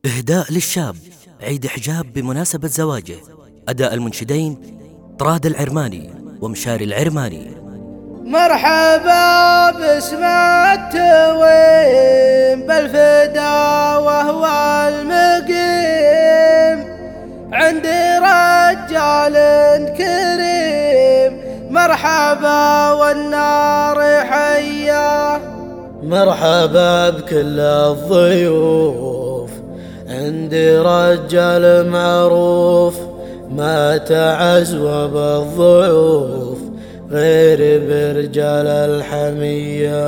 إهداء للشاب عيد حجاب بمناسبة زواجه. أداء المنشدين طراد العرماني ومشاري العرماني. مرحبا باسم التويم بالفدا وهو المقيم عندي رجال كريم. مرحبا والنار حياه، مرحبا بكل الضيوف، عندي رجال معروف ما تعزوى بالضيوف غير برجال الحمية.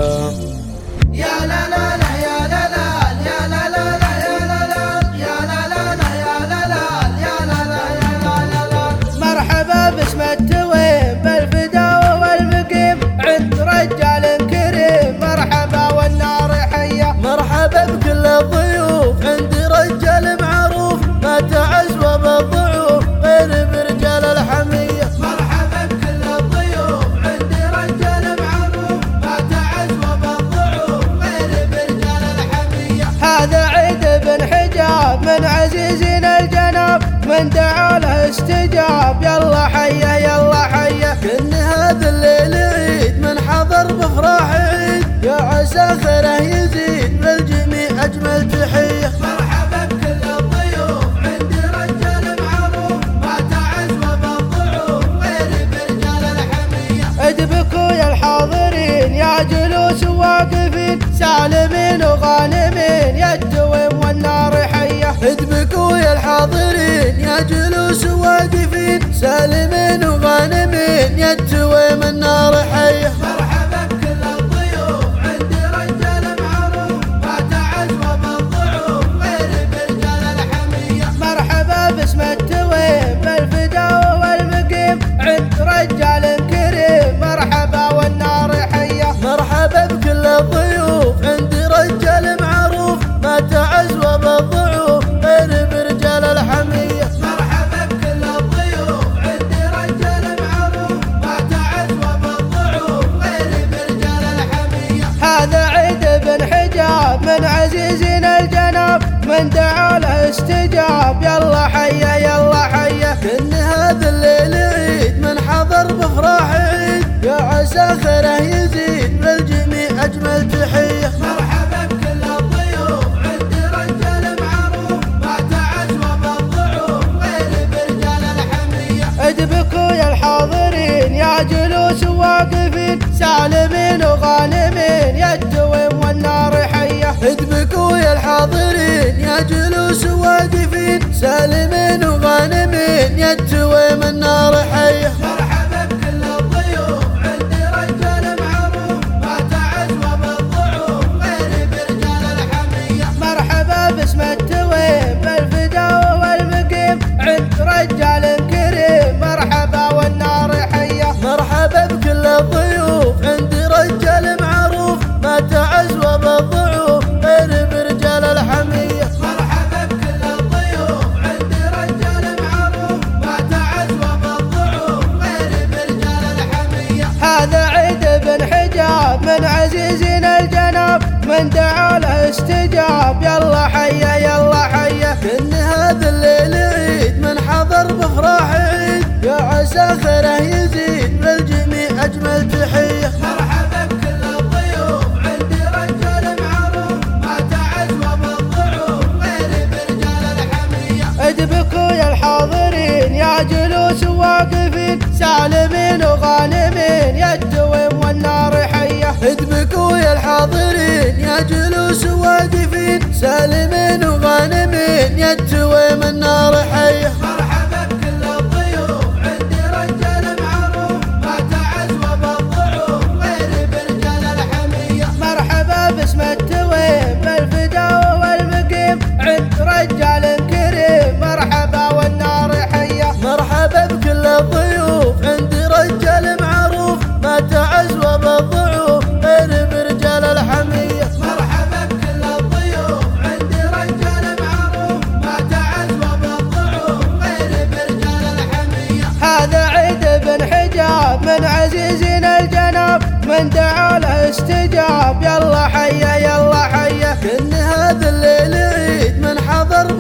يا لا لا لا يا لا لا يا لا لا لا يا لا لا يا لا لا لا يا لا لا يا لا لا يا لا لا. مرحبا باسم التويم بالفدا والمقيم عند رجال كريم. مرحبا والنار حية، مرحبا بكل الضيوف، عندي رجال معروف ما تعزوى بالضيوف غير برجال الحمية. مرحبا بكل الضيوف، عندي رجال معروف ما تعزوى بالضيوف غير برجال الحمية. هذا عيد بن حجاب من عزيزنا الجناب، من دعا له استجاب. يلا حيه يلا حيه، كن هذا الليل عيد من حضر بفرح عيد، يا عسى خيره يزيد للجميع أجمل تحية. مرحبا بكل الضيوف، عندي رجال معروف ما تعزوى بالضيوف غير برجال الحمية. ادبكوا يا الحاضرين يا جلوس واقفين، سالمين وغانمين يا التويم والنار حية. ادبكوا يا الحاضرين يا جلوس واقفين، سالمين وغانمين يا التويم النار حية. مرحبا بكل الضيوف، عندي رجال معروف ما تعزوى بالضيوف غير برجال الحمية. مرحبا باسم التويم بالفدا والمقيم عند رجال كريم. مرحبا والنار حية، مرحبا بكل الضيوف، عندي رجال معروف ما تعزوى بالضيوف غير برجال الحمية. مرحبا بكل الضيوف، عندي رجال معروف ما تعزوى بالضيوف غير برجال الحمية. هذا عيد بن حجاب من عزيزنا الجناب، من دعا له استجاب. يلا حيه يلا حيه، كن هذا الليل عيد من حضر بفرح عيد، يا عسى خيره يزيد للجميع أجمل تحية. مرحبا بكل الضيوف، عندي رجال معروف ما تعزوى بالضيوف غير برجال الحمية. ادبكوا يا الحاضرين يا جلوس واقفين، سالمين وغانمين يا التويم والنار حية. ادبكوا يا الحاضرين يا جلوس واقفين، سالمين وغانمين يا التويم النار حية. مرحبا بكل الضيوف، عندي رجال معروف ما تعزوى بالضيوف غير برجال الحمية. مرحبا باسم التويم بالفدا والمقيم عند رجال كريم. مرحبا والنار حية، مرحبا بكل الضيوف، عندي رجال معروف ما تعزوى بالضيوف غير برجال الحمية. مرحبا بكل الضيوف، عندي رجال معروف ما تعزوى بالضيوف غير برجال الحمية. هذا عيد بن حجاب من عزيزنا الجناب، من دعا له استجاب. يلا حيه يلا حيه، كن هذا الليل عيد من حضر بفرح عيد، يا عسى خيره يزيد للجميع أجمل تحية. مرحبا بكل الضيوف، عندي رجال معروف ما تعزوى بالضيوف غير برجال الحمية. ادبكوا يا الحاضرين يا جلوس واقفين، سالمين وغانمين يا التويم والنار حية. ادبكوا يا الحاضرين يا جلوس واقفين، سالمين وغانمين يا التويم النار حية. مرحبا بكل الضيوف، عندي رجال معروف ما تعزوى بالضيوف غير برجال الحمية. مرحبا باسم التويم بالفدا والمقيم عند رجال كريم. مرحبا والنار حية، مرحبا بكل الضيوف، عندي رجال معروف ما تعزوى بالضيوف غير برجال الحمية. مرحبا بكل الضيوف، عندي رجال معروف ما تعزوى بالضيوف غير برجال الحمية. هذا عيد بن حجاب من عزيزنا الجناب، من دعا له استجاب. يلا حيه يلا حيه، كن هذا الليل عيد من حضر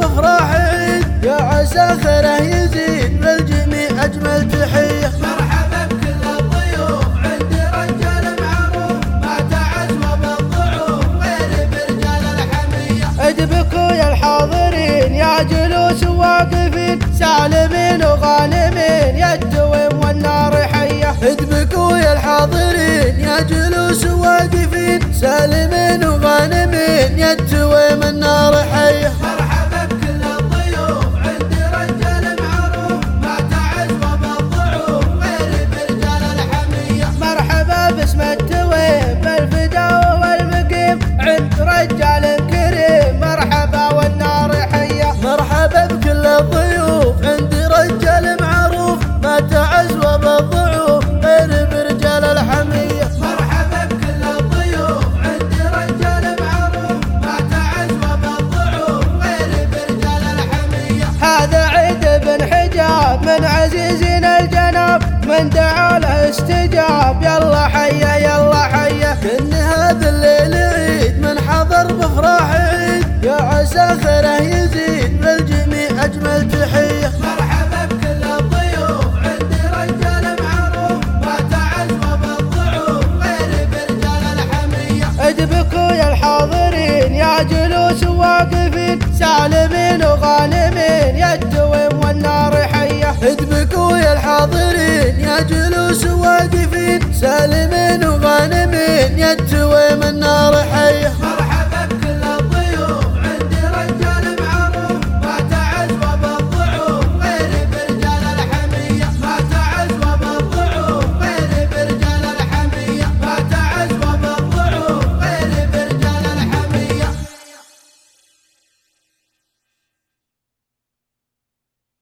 عسى خيره يزيد للجميع أجمل تحية. مرحبا بكل الضيوف عند رجال معروف ما تعز وبالضعوف غير برجال الحمية. ادبكوا يا الحاضرين يا جلوس واقفين سالمين وغانمين يا الدوم والنار حية. ادبكوا يا الحاضرين يا جلوس واقفين سالمين وغانمين يا الدوم النار حية. مرحبا بكل الضيوف عند رجال معروف ما تعز وبالضعوف غير برجال الحمية. مرحبا باسم التويم بالفدا والمقيم عند رجال كريم مرحبا والنار حية. مرحبا بكل الضيوف عند رجال معروف ما تعز وبالضعوف غير برجال الحمية. مرحبا بكل الضيوف عند رجال معروف ما تعز وبالضعوف غير برجال الحمية. هذا عيد بن حجاب من عزيزنا الجناب من دعا له استجاب يلا حيا يلا حيا. كن هذا الليل عيد من حضر بفرح عيد يا عسى خيره يزيد للجميع أجمل تحية. مرحبا بكل الضيوف عند رجال معروف ما تعز وبالضعوف غير برجال الحمية. ادبكوا يا الحاضرين يا جلوس واقفين سالمين وغانمين يا الدوم والنار حية. ادبكوا يا الحاضرين يا جلوس واقفين سالمين وغانمين يا الدوم النار حية.